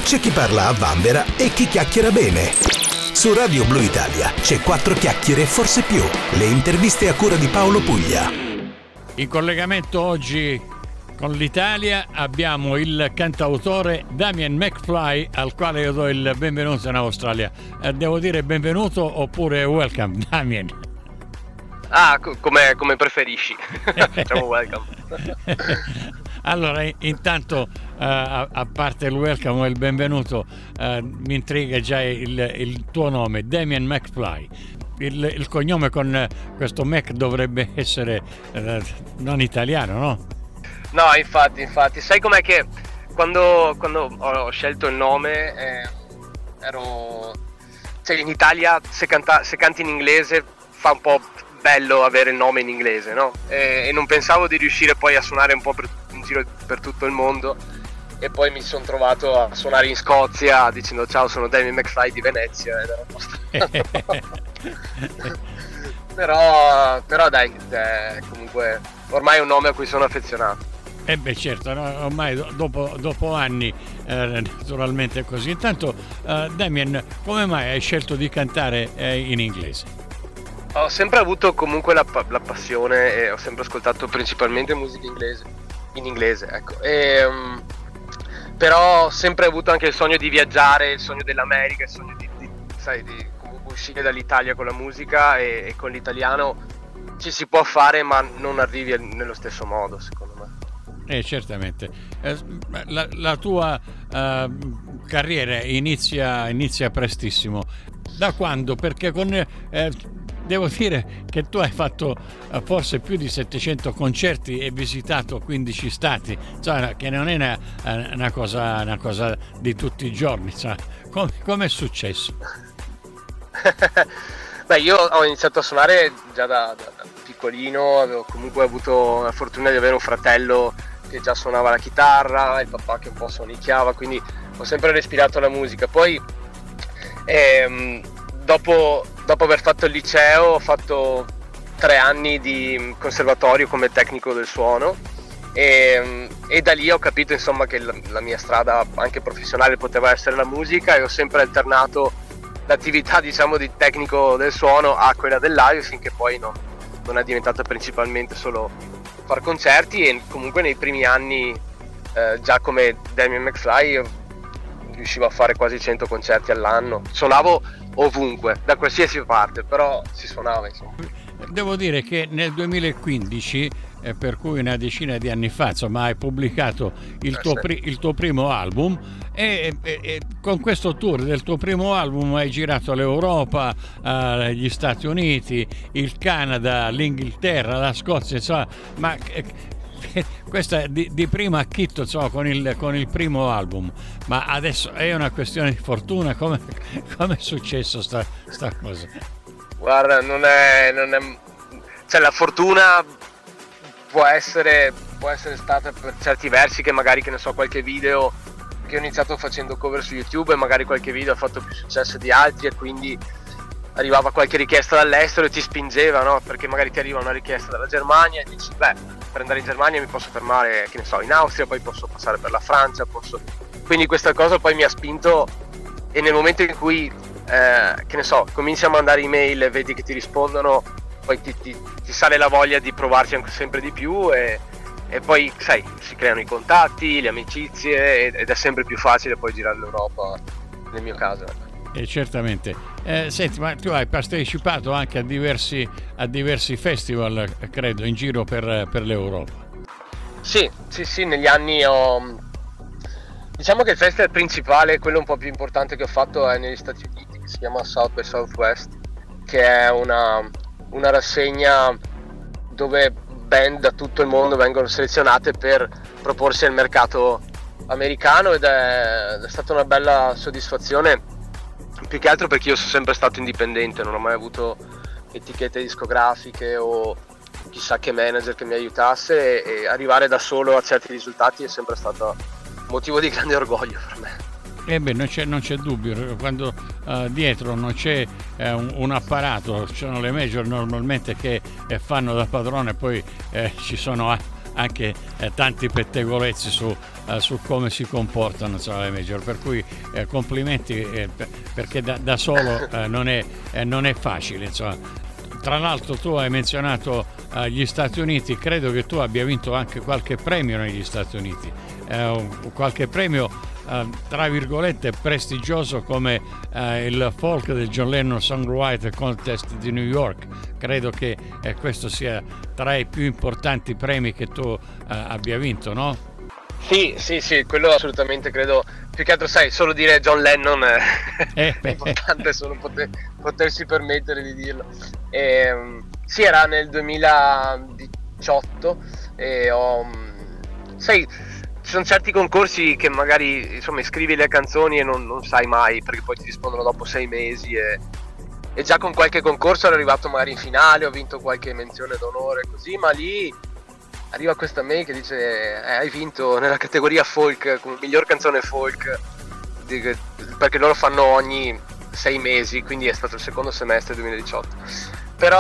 C'è chi parla a vanvera e chi chiacchiera bene. Su Radio Blu Italia c'è 4 chiacchiere e forse più. Le interviste a cura di Paolo Puglia. In collegamento oggi con l'Italia abbiamo il cantautore Damien McFly, al quale io do il benvenuto in Australia. Devo dire benvenuto oppure welcome, Damien? Come preferisci. Diciamo welcome. Allora, intanto, a parte il welcome o il benvenuto, mi intriga già il tuo nome, Damien McFly. Il cognome con questo Mac dovrebbe essere non italiano, no? No, infatti, sai com'è che quando ho scelto il nome cioè in Italia se canti in inglese fa un po' bello avere il nome in inglese, no? E non pensavo di riuscire poi a suonare un po' in giro per tutto il mondo, e poi mi sono trovato a suonare in Scozia dicendo ciao, sono Damien McFly di Venezia, ed era un po' strano. però dai, comunque ormai è un nome a cui sono affezionato. Certo, no? Ormai dopo anni naturalmente è così. Intanto Damien, come mai hai scelto di cantare in inglese? Ho sempre avuto comunque la passione, e ho sempre ascoltato principalmente musica in inglese, ecco. Però ho sempre avuto anche il sogno di viaggiare, il sogno dell'America, il sogno di comunque uscire dall'Italia con la musica, e con l'italiano ci si può fare, ma non arrivi nello stesso modo, secondo me. Certamente. La tua carriera inizia prestissimo. Da quando? Perché devo dire che tu hai fatto forse più di 700 concerti e visitato 15 stati, cioè, che non è una cosa di tutti i giorni. Cioè, come è successo? Beh, io ho iniziato a suonare già da piccolino, avevo comunque avuto la fortuna di avere un fratello che già suonava la chitarra, il papà che un po' suonicchiava, quindi ho sempre respirato la musica. Poi dopo aver fatto il liceo ho fatto 3 anni di conservatorio come tecnico del suono, e da lì ho capito insomma che la mia strada anche professionale poteva essere la musica, e ho sempre alternato l'attività diciamo di tecnico del suono a quella del live, finché poi non è diventata principalmente solo far concerti. E comunque nei primi anni già come Damien McFly riuscivo a fare quasi 100 concerti all'anno, suonavo ovunque, da qualsiasi parte, però si suonava insomma. Devo dire che nel 2015, per cui una decina di anni fa, insomma, hai pubblicato il tuo primo album, e con questo tour del tuo primo album hai girato l'Europa, gli Stati Uniti, il Canada, l'Inghilterra, la Scozia, insomma, ma questa è di primo acchitto, insomma, con il primo album. Ma adesso è una questione di fortuna? Come è successo sta cosa? Guarda, non è cioè la fortuna può essere stata per certi versi, che magari, che ne so, qualche video che ho iniziato facendo cover su YouTube, e magari qualche video ha fatto più successo di altri, e quindi arrivava qualche richiesta dall'estero e ti spingeva, no? Perché magari ti arriva una richiesta dalla Germania e dici, beh, per andare in Germania mi posso fermare, che ne so, in Austria, poi posso passare per la Francia, quindi questa cosa poi mi ha spinto. E nel momento in cui che ne so, cominci a mandare email e vedi che ti rispondono, poi ti sale la voglia di provarci anche sempre di più, e poi sai, si creano i contatti, le amicizie, ed è sempre più facile poi girare l'Europa, nel mio caso. Certamente. Senti, ma tu hai partecipato anche a diversi festival, credo, in giro per l'Europa. Sì, negli anni diciamo che il festival principale, quello un po' più importante che ho fatto, è negli Stati Uniti, che si chiama South by Southwest, che è una rassegna dove band da tutto il mondo vengono selezionate per proporsi al mercato americano, ed è stata una bella soddisfazione, più che altro perché io sono sempre stato indipendente, non ho mai avuto etichette discografiche o chissà che manager che mi aiutasse, e arrivare da solo a certi risultati è sempre stato motivo di grande orgoglio per me. Non c'è dubbio, quando dietro non c'è un apparato, ci sono le major normalmente che fanno da padrone, poi ci sono anche tanti pettegolezzi su come si comportano, insomma, le major, per cui complimenti, perché da solo non è facile, insomma. Tra l'altro tu hai menzionato gli Stati Uniti, credo che tu abbia vinto anche qualche premio negli Stati Uniti, qualche premio tra virgolette prestigioso come il folk del John Lennon Songwriter Contest di New York. Credo che questo sia tra i più importanti premi che tu abbia vinto, no? Sì, quello assolutamente credo. Più che altro, sai, solo dire John Lennon è importante solo potersi permettere di dirlo. Sì, era nel 2018 e sai, ci sono certi concorsi che magari, insomma, scrivi le canzoni e non sai mai, perché poi ti rispondono dopo 6 mesi e già con qualche concorso ero arrivato magari in finale, ho vinto qualche menzione d'onore così, ma lì arriva questa mail che dice hai vinto nella categoria folk come miglior canzone folk, perché loro fanno ogni 6 mesi, quindi è stato il secondo semestre 2018. Però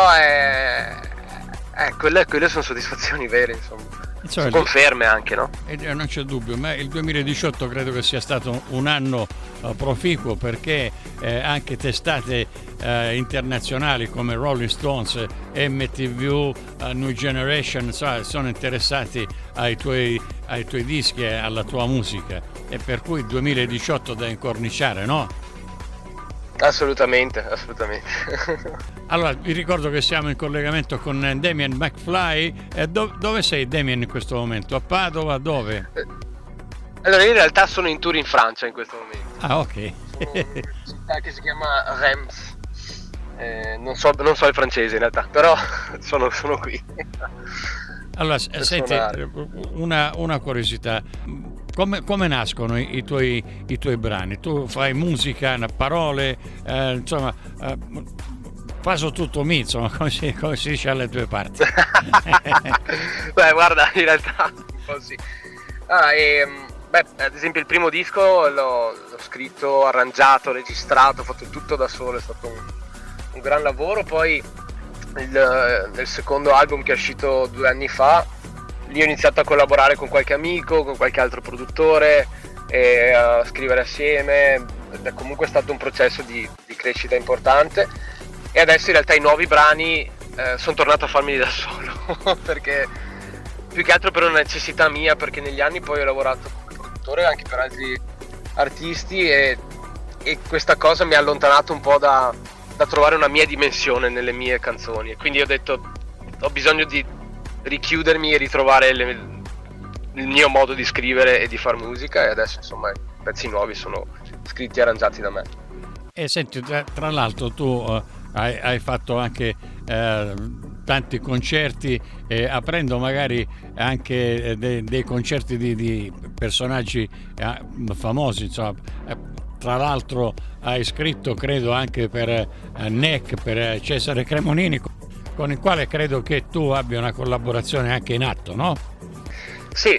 quelle sono soddisfazioni vere, insomma. Conferme anche, no? Non c'è dubbio, ma il 2018 credo che sia stato un anno proficuo, perché anche testate internazionali come Rolling Stones, MTV, New Generation, sono interessati ai tuoi dischi e alla tua musica, e per cui il 2018 da incorniciare, no? Assolutamente. Allora, vi ricordo che siamo in collegamento con Damien McFly. Dove sei, Damien, in questo momento? A Padova? Dove? Allora, in realtà sono in tour in Francia in questo momento. Ah, ok. Sono in una città che si chiama Reims. Non so il francese in realtà, però sono qui. Allora, senti, una curiosità. Come nascono i tuoi brani? Tu fai musica, parole, insomma, faso tutto me, insomma, come si dice alle tue parti. Beh, guarda, in realtà un po' sì. Ad esempio il primo disco l'ho scritto, arrangiato, registrato, ho fatto tutto da solo, è stato un gran lavoro. Poi nel secondo album, che è uscito 2 anni fa, lì ho iniziato a collaborare con qualche amico, con qualche altro produttore, e a scrivere assieme, ed è comunque stato un processo di crescita importante. E adesso in realtà i nuovi brani sono tornato a farmeli da solo perché più che altro per una necessità mia, perché negli anni poi ho lavorato come produttore anche per altri artisti e questa cosa mi ha allontanato un po' da trovare una mia dimensione nelle mie canzoni, e quindi ho detto ho bisogno di richiudermi e ritrovare il mio modo di scrivere e di far musica, e adesso insomma i pezzi nuovi sono scritti e arrangiati da me. E senti, tra l'altro tu hai fatto anche tanti concerti, aprendo magari anche dei concerti di personaggi famosi, insomma. Tra l'altro hai scritto, credo, anche per NEC, per Cesare Cremonini, con il quale credo che tu abbia una collaborazione anche in atto, no? Sì,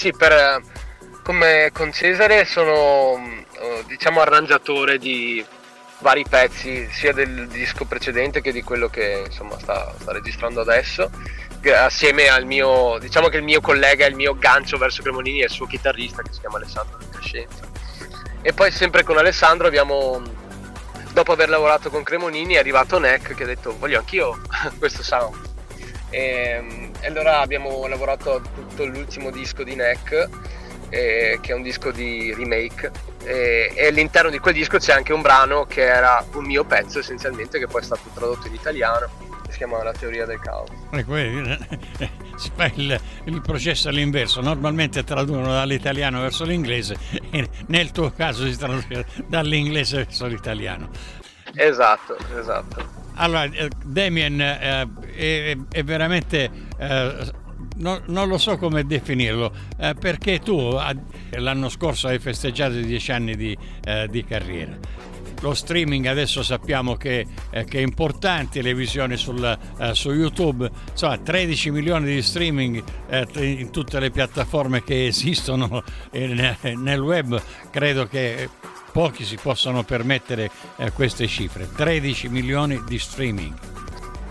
come con Cesare sono diciamo arrangiatore di vari pezzi, sia del disco precedente che di quello che insomma sta registrando adesso, assieme al mio, diciamo che il mio collega, il mio gancio verso Cremonini è il suo chitarrista, che si chiama Alessandro Di Crescenza. E poi sempre con Alessandro abbiamo, dopo aver lavorato con Cremonini, è arrivato NEC che ha detto voglio anch'io questo sound, e allora abbiamo lavorato a tutto l'ultimo disco di NEC, che è un disco di remake, e all'interno di quel disco c'è anche un brano che era un mio pezzo essenzialmente, che poi è stato tradotto in italiano, che si chiama La teoria del caos. Si fa il processo all'inverso, normalmente traducono dall'italiano verso l'inglese, e nel tuo caso si traduce dall'inglese verso l'italiano. Esatto. Allora, Damien, è veramente non lo so come definirlo, perché tu l'anno scorso hai festeggiato i 10 anni di carriera. Lo streaming adesso sappiamo che è importante, le visioni su YouTube, insomma 13 milioni di streaming in tutte le piattaforme che esistono nel web. Credo che pochi si possano permettere queste cifre, 13 milioni di streaming.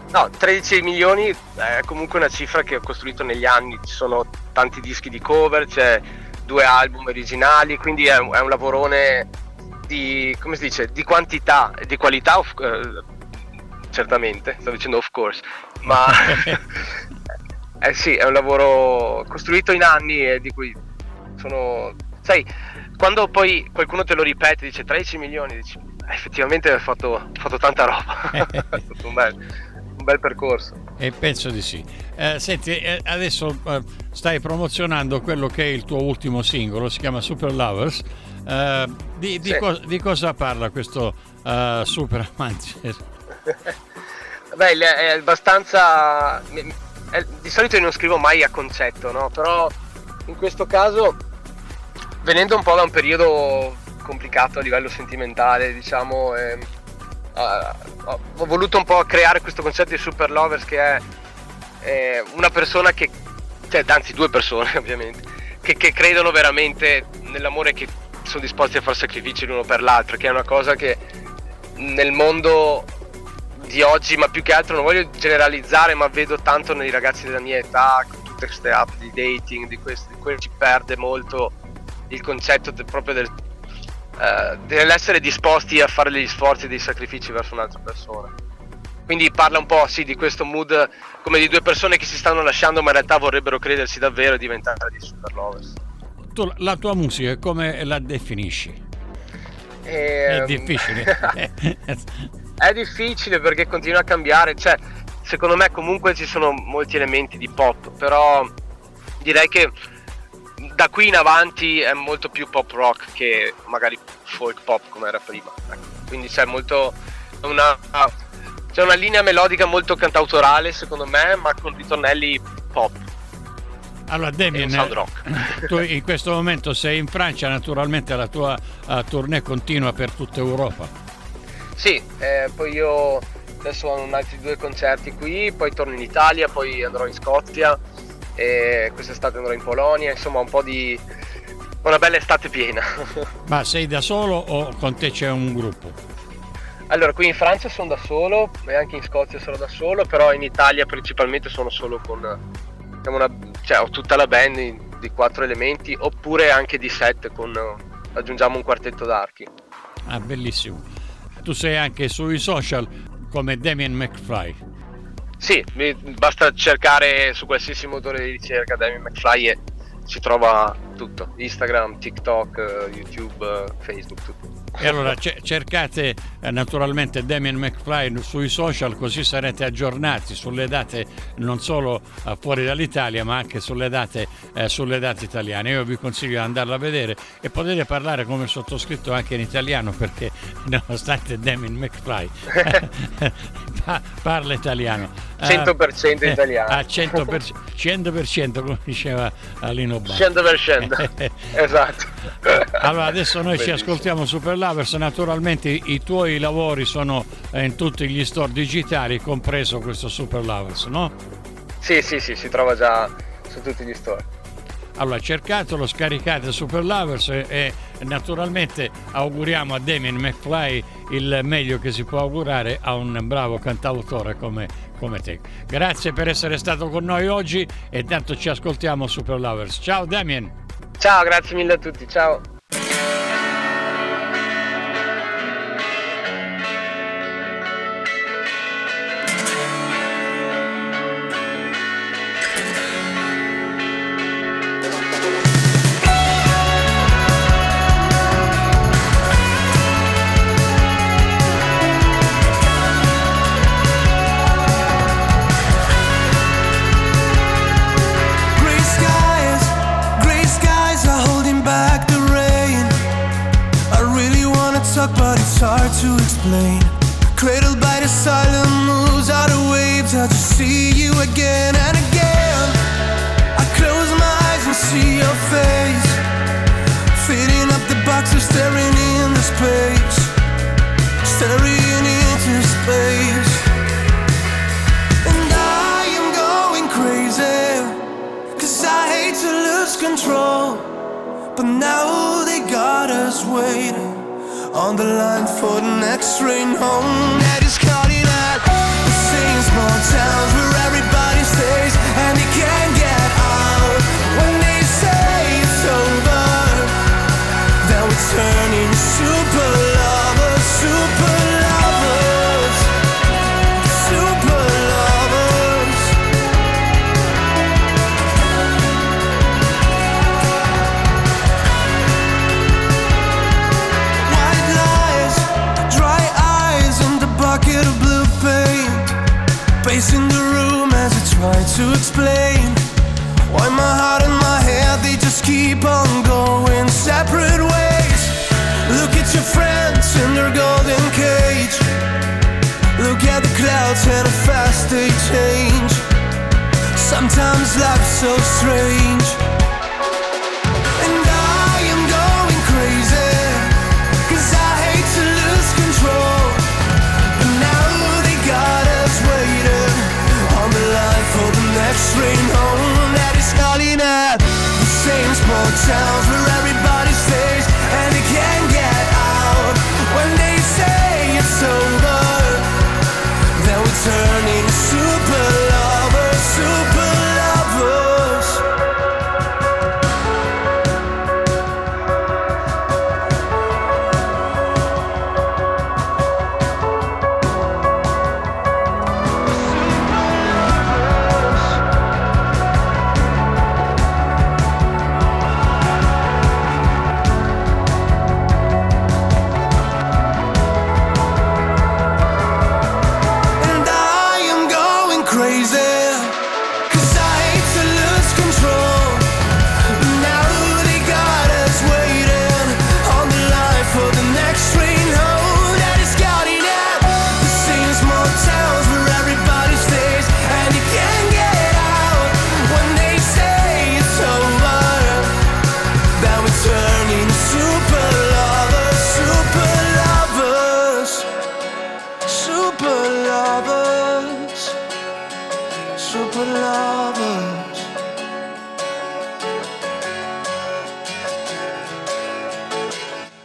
No, 13 milioni è comunque una cifra che ho costruito negli anni, ci sono tanti dischi di cover, c'è 2 album originali, quindi è un lavorone di, come si dice, di quantità e di qualità, certamente, sto dicendo of course, ma sì, è un lavoro costruito in anni e di cui sono, sai, quando poi qualcuno te lo ripete, dice 13 milioni, dici effettivamente hai fatto tanta roba. È stato un bel percorso. E penso di sì. Senti, adesso stai promozionando quello che è il tuo ultimo singolo, si chiama Super Lovers. Di cosa parla questo Super Amanti? Beh, è abbastanza... di solito io non scrivo mai a concetto, no? Però in questo caso, venendo un po' da un periodo complicato a livello sentimentale, diciamo, ho voluto un po' creare questo concetto di Super Lovers, che è una persona che, cioè, anzi 2 persone ovviamente, che credono veramente nell'amore, che sono disposti a fare sacrifici l'uno per l'altro, che è una cosa che nel mondo di oggi, ma più che altro non voglio generalizzare, ma vedo tanto nei ragazzi della mia età, con tutte queste app di dating, di cui ci perde molto il concetto proprio dell'essere disposti a fare degli sforzi e dei sacrifici verso un'altra persona. Quindi parla un po', sì, di questo mood come di 2 persone che si stanno lasciando, ma in realtà vorrebbero credersi davvero e diventare dei super lovers. Tu, la tua musica come la definisci? È difficile. È difficile perché continua a cambiare, cioè secondo me comunque ci sono molti elementi di pop, però direi che da qui in avanti è molto più pop rock che magari folk pop come era prima, ecco. Quindi c'è una linea melodica molto cantautorale secondo me, ma con ritornelli pop. Allora Damien, sound rock. Tu in questo momento sei in Francia, naturalmente la tua tournée continua per tutta Europa. Sì, poi io adesso ho altri 2 concerti qui, poi torno in Italia, poi andrò in Scozia e quest'estate andrò in Polonia, insomma una bella estate piena. Ma sei da solo o con te c'è un gruppo? Allora, qui in Francia sono da solo e anche in Scozia sono da solo, però in Italia principalmente sono solo con, diciamo, ho tutta la band di 4 elementi, oppure anche di 7 aggiungiamo un quartetto d'archi. Ah, bellissimo. Tu sei anche sui social come Damien McFly. Sì, basta cercare su qualsiasi motore di ricerca Damien McFly e si trova tutto, Instagram, TikTok, YouTube, Facebook, tutto. E allora cercate naturalmente Damien McFly sui social, così sarete aggiornati sulle date non solo fuori dall'Italia ma anche sulle date italiane. Io vi consiglio di andarla a vedere e potete parlare come il sottoscritto anche in italiano, perché nonostante Damien McFly parla italiano 100% italiano. 100% come diceva Lino Banfi. 100%. Esatto. Allora adesso noi ci ascoltiamo Super Lovers, naturalmente i tuoi lavori sono in tutti gli store digitali, compreso questo Super Lovers, no? Sì, si trova già su tutti gli store. Allora cercatelo, scaricate Super Lovers e naturalmente auguriamo a Damien McFly il meglio che si può augurare a un bravo cantautore come te. Grazie per essere stato con noi oggi e tanto ci ascoltiamo Super Lovers. Ciao Damien! Ciao, grazie mille a tutti, ciao! But it's hard to explain. Cradled by the silent moves, out of waves, I just see you again and again. I close my eyes and see your face, filling up the boxes, staring into space, staring into space. And I am going crazy, 'cause I hate to lose control, but now they got us waiting on the line for the next train home. That is calling out the same small towns where everybody stays and they can't get out. When they say it's over, then we turn into super lovers, super lovers, super lovers. White lies, dry eyes, and a bucket of blue paint, pacing the room as I try to explain why my heart and my head, they just keep on going separate ways. Look at your friends in their golden cage. Look at the clouds and how fast they change. Sometimes life's so strange. And I am going crazy, 'cause I hate to lose control. But now they got us waiting on the line for the next train home that is calling at the same small towns where everybody stays and they can't get out. When they say it's over, then we turn into super lovers, super lovers. And I am going crazy, 'cause I hate to lose control. But now they got us waiting on the line for the next train home that is scouting at the same small towns where everybody stays and you can't get out. When they say it's over, then we turn into super lovers, super lovers, super lovers, super lovers.